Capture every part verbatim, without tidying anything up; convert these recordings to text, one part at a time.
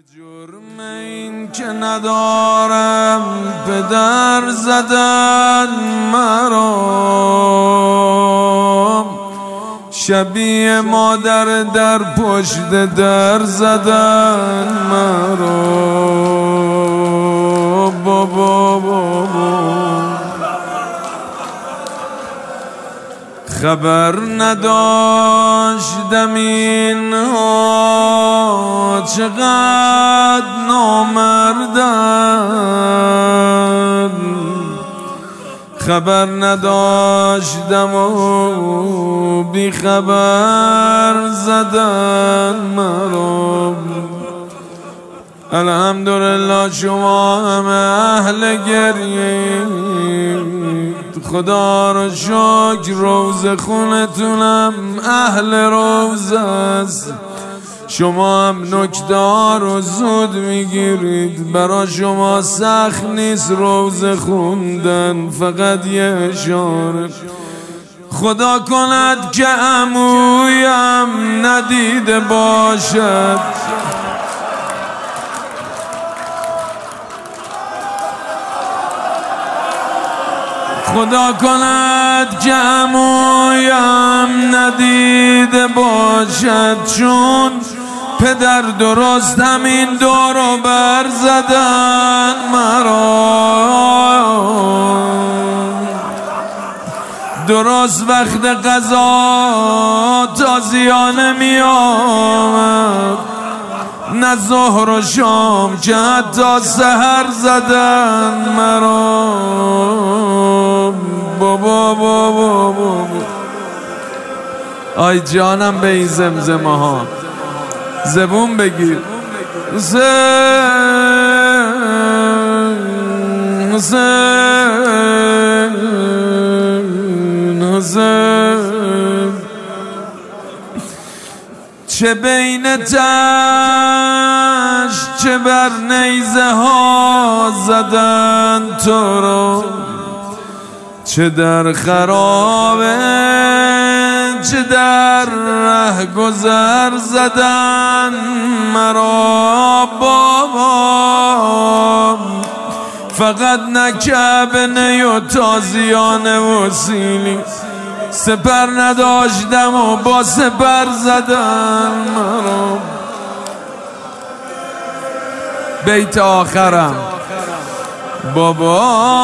جرم این که ندارم پدر زدن مرا، شبیه مادر در پشت در زدن مرا. بابا بابا خبر نداشتم اینها چقدر نامردن، خبر نداشتم و بی خبر زدن مرا. الحمدلله شما همه اهل گریه، خدا رو شکر روز خونتونم اهل روز است. شما هم نکته ها رو زود میگیرید، برا شما سخت نیست روز خوندن. فقط یه اشاره خدا کند که عمویم ندیده باشد، خدا کند که عمویم ندیده باشد، چون پدر درست همین دور و بر زدن مرا. درست وقت غذا تازیانه می آمد، نه ظهر و شام که حتی سحر زدن مرا. بابا بابا بابا آی جانم به این زمزمه ها زبون بگیر. حسین حسین حسین چه بین تش چه بر نیزه ها زدن تو رو، چه در خرابه چه در ره گذر زدن مرا. بابا فقط نکعبه نی و تازیانه و سیلی، سپر نداشتم و با سپر زدن مرا. بیت آخرم بابا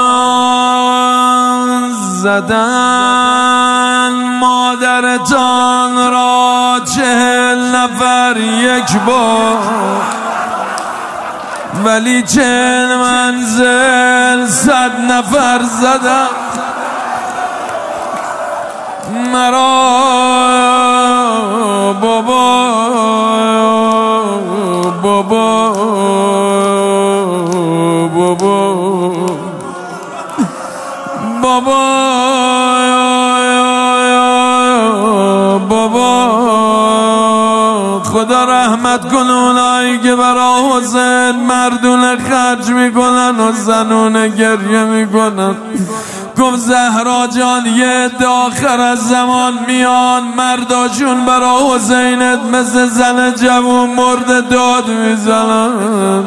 زدن مادرتان را چهل نفر یک بار، ولی چهل منزل صد نفر زدن مرا. بابا بابا بابا بابا بابا خدا رحمت کنه اونایی که برا حسین مردونه خرج میکنن و زنونه گریه میکنن. گفت زهرا جان یه عده آخر از زمان میان، مرداشون برا حسینت مثل زن جوون مرده داد میزنن.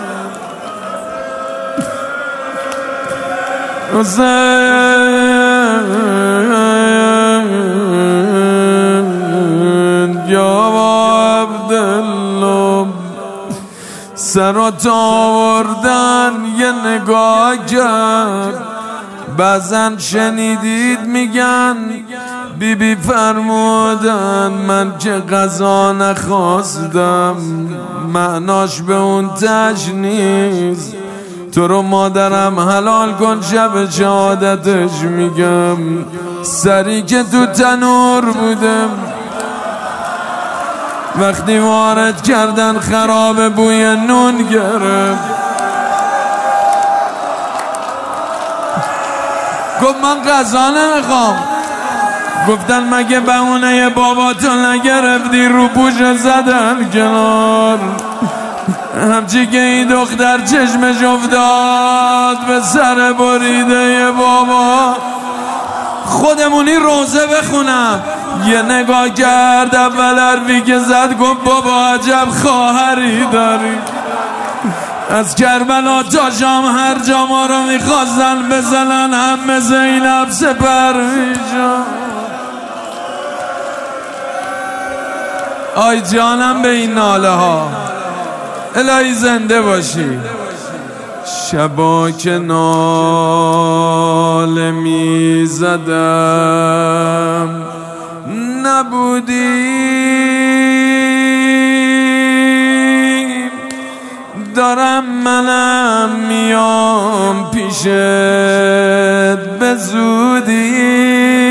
حسین یا عبدالله سرات آوردن یه نگاه کرد، بعضن شنیدید میگن بی بی فرمودن من که غذا نخواستم، معناش به اون تش نیست. تو رو مادرم حلال کن شب شهادتش میگم، سری که تو تنور بودم وقتی وارد کردن خراب بوی نون گرفت. گفت من غذا نمیخوام. گفتن مگه بهونه باباتو نگرفتی؟ رو پوش زدن کنار. همچی که این دختر چشمش افتاد به سر بریده بابا، خودمونی روزه بخونم یه نگاه کرد اول حرفی که زد گفت بابا عجب خواهری داری. از کربلا تا شام هر جا ما رو میخواستن بزنن همه زینب سپر میشن. آی جانم به این ناله ها، الهی زنده باشی. شبا که ناله میزدم نبودی، دارم منم میام پیشت به زودی.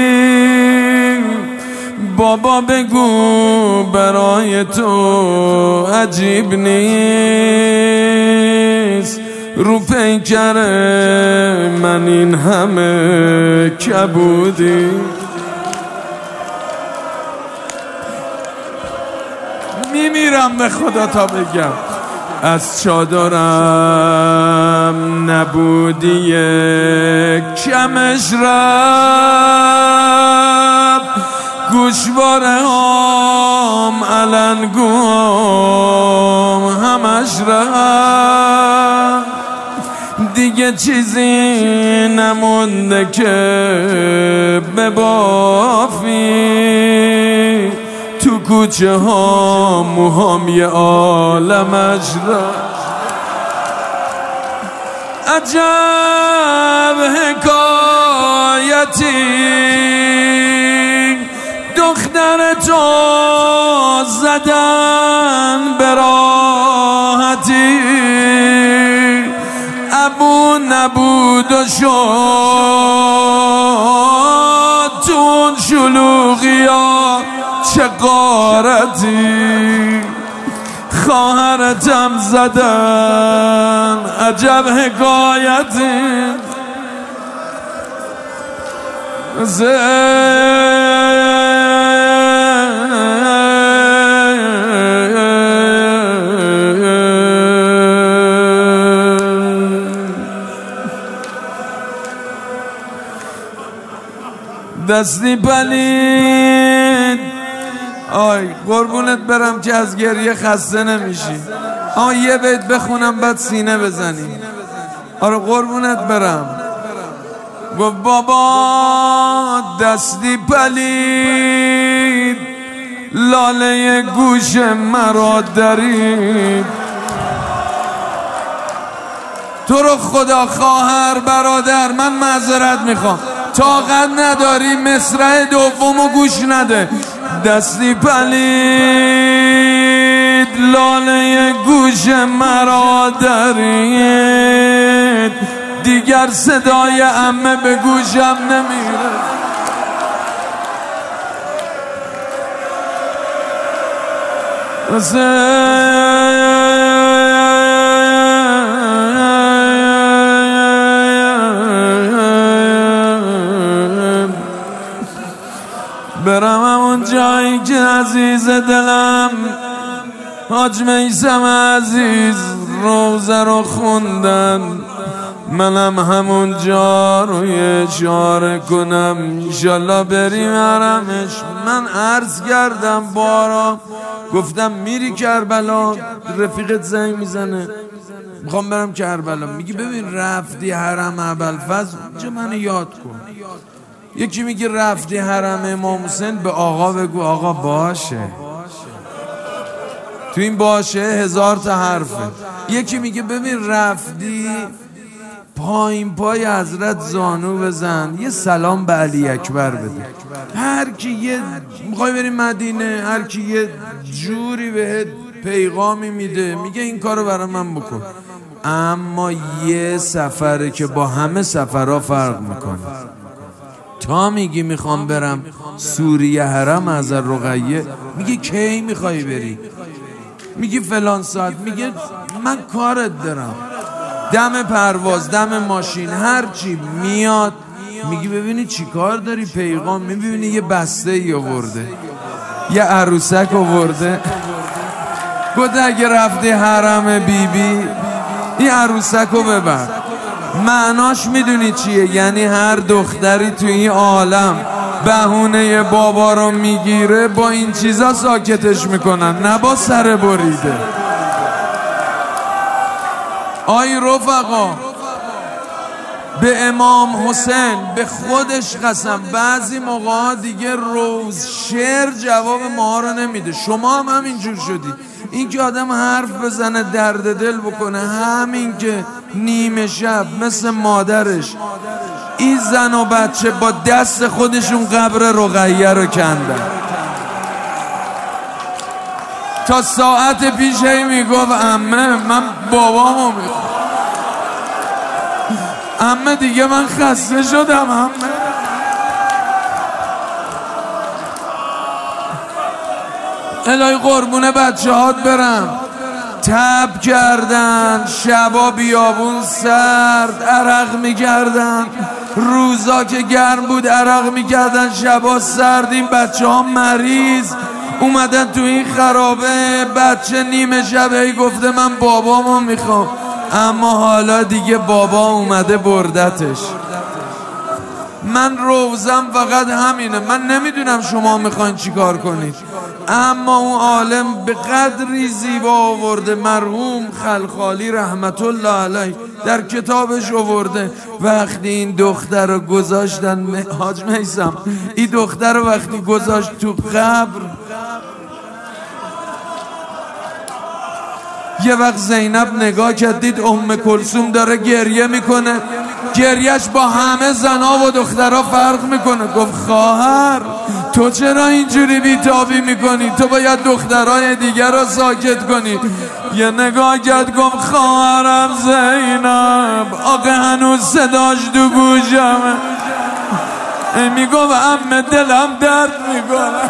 بابا بگو برای تو عجیب نیست رو پیکر من این همه کبودی. میمیرم به خدا تا بگم از چادرم نبودی کمش رب، گوشواره هم علنگوم همش رب. دیگه چیزی نمونده که ببافی، تو کوچه ها موهام یه عالمش را. عجب حکایتی دختر تو زدن به راحتی، ابو نبود و شد تون شلوغی ها چه غارتی. خواهرتم زدن عجب حکایتی، دستی پلید. آی قربونت برم که از گریه خسته نمیشی. اما یه بیت بخونم بعد سینه بزنی. آره قربونت برم. گفت بابا دستی پلید لاله گوش مرا درید. تو رو خدا خواهر برادر من معذرت میخوام، طاقت نداری مصرع دومو گوش نده. دستی پلید لاله گوش مرا درید، دیگر صدای عمه به گوشم نمیره. برم همون جایی که عزیز دلم حاج میثم عزیز روزه رو خوندن، منم همون جا رو اشاره کنم انشالله بریم حرمش. من عرض کردم بارا، گفتم میری کربلا؟ رفیقت زنگ میزنه میخوام برم کربلا، میگی ببین رفتی حرم ابوالفضل اینجا منو یاد کن. یکی میگه رفتی حرم امام حسین، به آقا بگو آقا باشه. تو این باشه هزار تا حرفه. یکی میگه ببین رفتی پایین پای حضرت زانو بزن یه سلام به علی اکبر بده. هر کی یه میخوای بری مدینه، هر کی یه جوری بهت پیغامی میده میگه این کارو برای من بکن. اما یه سفره که با همه سفرها فرق میکنه. تا میگی میخوام برم سوریه حرم از رقیه، میگه کی میخوای بری؟ میگی فلان ساعت، میگه من کارت دارم. دم پرواز، دم ماشین، هر چی میاد میگی ببینی چی کار داری؟ پیغام میبینی یه بسته ای آورده، یه عروسک آورده. گفت اگه رفتی حرم بی بی این عروسک رو ببر. معناش میدونی چیه؟ یعنی هر دختری تو این عالم بهونه بابا رو میگیره با این چیزا ساکتش میکنن، نه با سر بریده. آی رفقا، به امام حسین به خودش قسم بعضی موقع دیگه روز شعر جواب ما رو نمیده. شما هم همینجور شدی. این که آدم حرف بزنه درد دل بکنه، همین که نیمه شب مثل مادرش این زن و بچه با دست خودشون قبر رقیه رو کندن. تا ساعت پیش هی میگفت عمه من بابامو میخوام، عمه دیگه من خسته شدم، عمه الهی قربونه بچه هات برم. تب کردن، شبا بیابون سرد عرق میکردن، روزا که گرم بود عرق میکردن، شبا سرد. این بچه ها مریض اومدن تو این خرابه، بچه نیمه شبه گفته من بابامو میخوام، اما حالا دیگه بابا اومده بردتش. من روزم فقط همینه. من نمیدونم شما میخواین چی کار کنید، اما اون عالم به قدری زیبا آورده، مرحوم خلخالی رحمت الله علیه در کتابش آورده. وقتی این دختر رو گذاشتن، حاج میثم این دختر رو وقتی گذاشت تو قبر، یه وقت زینب نگاه کردید ام کلثوم داره گریه میکنه، گریهش با همه زنا و دخترها فرق میکنه. گفت خواهر تو چرا اینجوری بیتابی میکنی؟ تو باید دخترای دیگر رو ساکت کنی. یه نگاه کرد گفت خواهرم زینب، آقا هنوز صداش تو گوشمه. میگفت عمه دلم درد میکنه.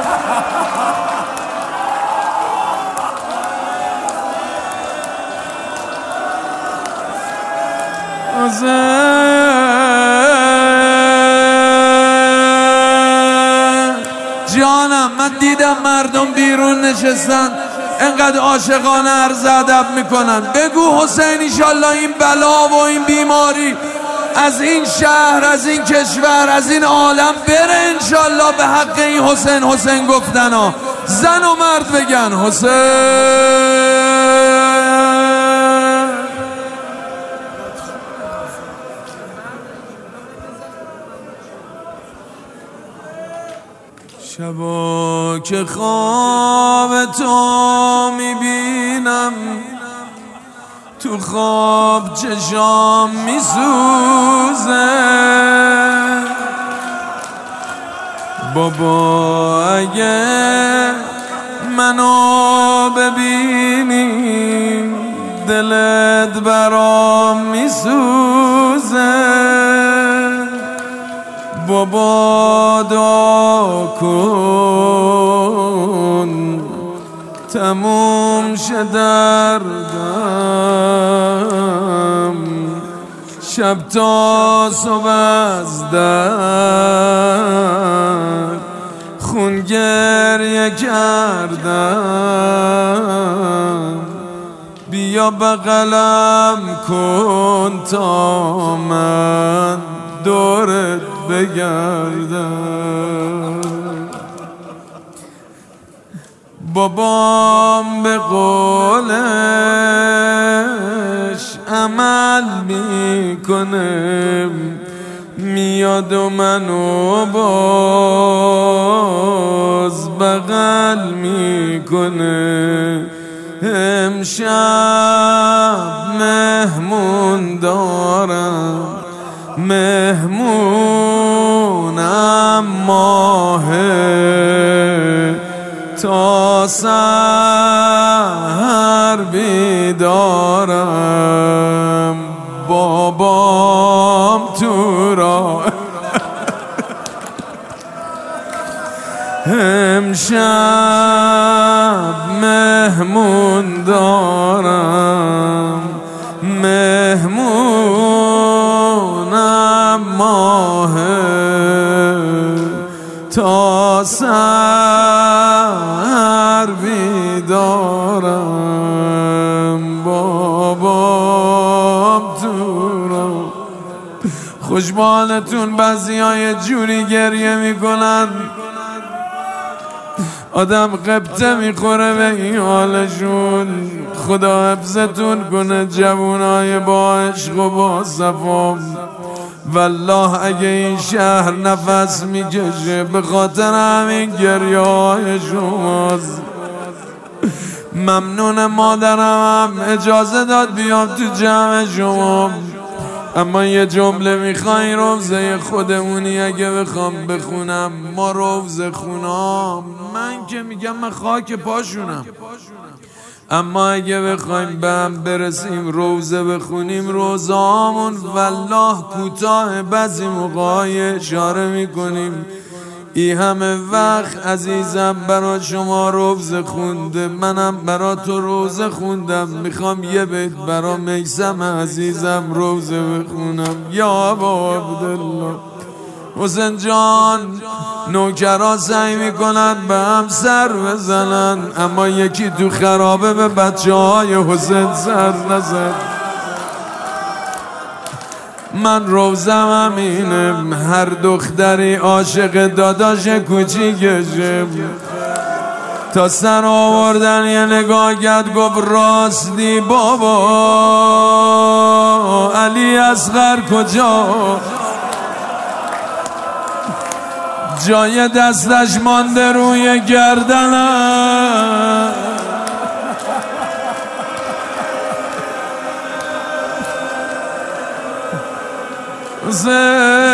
جانم من دیدم مردم بیرون نشستن انقدر عاشقانه عرض ادب میکنن. بگو حسین ایشالله این بلا و این بیماری از این شهر، از این کشور، از این عالم بره انشالله، به حق این حسین حسین گفتن ها. زن و مرد بگن حسین. شبا که خواب تو میبینم، تو خواب چشام میسوزه. بابا اگه منو ببینی دلت برام میسوزه. بابا دعا کن تموم شه دردم، شب تا صبح از درد خون گریه کردم. بیا بغلم کن تا من دورت بگردم. بابام به قولش عمل میکنه، میاد و منو باز بغل میکنه. امشب مهمون دارم، مهمونم ماهه، تا سحر بیدارم. بابام تو را امشب مهمون دارم، مهمونم ماهه، تا سحر بیدارم. بابام تو را خوشبالتون بعضی های جوری گریه میکنن آدم قبطه میخوره به این حالشون. خدا حفظتون کنه جوانای با عشق و با صفا. والله اگه این شهر نفس میکشه به خاطر همین گریه های شماست. ممنون مادرم هم اجازه داد بیام تو جمع شما، اما یه جمله میخوای روزه خودمونی اگه بخوام بخونم. ما روزه خونام، من که میگم من خاک پاشونم، اما اگه بخوایم به هم برسیم روزه بخونیم روزامون والله کوتاه، بعضی موقعای اشاره میکنیم ای همه وقت عزیزم برا شما روزه خونده، منم برا تو روزه خوندم، میخوام یه بیت برا میسم عزیزم روزه بخونم. یا ابا عبدالله حسین جان، نوکرا سعی میکنن به هم سر بزنن، اما یکی تو خرابه به بچه های حسین سر نزد. من روزم همینم، هر دختری عاشق داداش کوچیکشه، تا سر آوردن یه نگاه کرد گفت راستی بابا علی اصغر کجا؟ جای دستش مانده روی گردنم. حسین